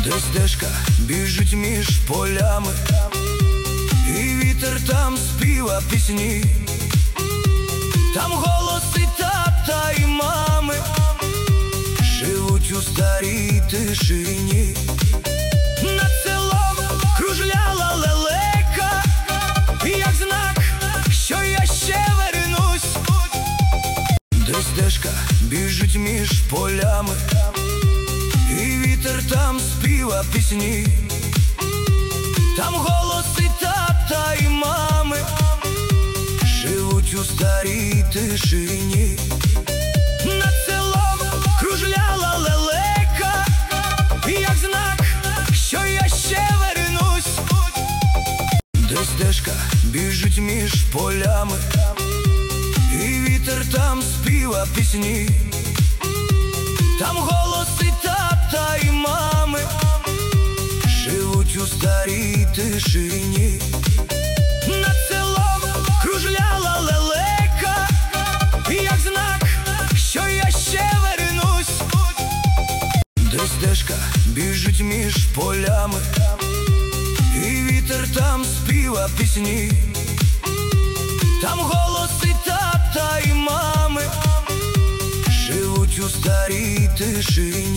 де стежка біжить між полями, і вітер там співа пісні, там голоси тата і мами живуть у старій тишині. Над селом кружляла лелека, як знак, що я ще вернусь, де стежка біжить між полями, і вітер там співа пісні, там голоси тата і мами живуть у старій тишині. Над селом кружляла лелека, як знак, що я ще вернусь, де стежка біжить між полями, і вітер там співа пісні, там голоси тата і мами живуть у старій тишині. Над селом кружляла лелека, як знак, що я ще вернусь, де стежка біжить між полями, і вітер там співа пісні, там голоси тата і мами живуть у старій тишині.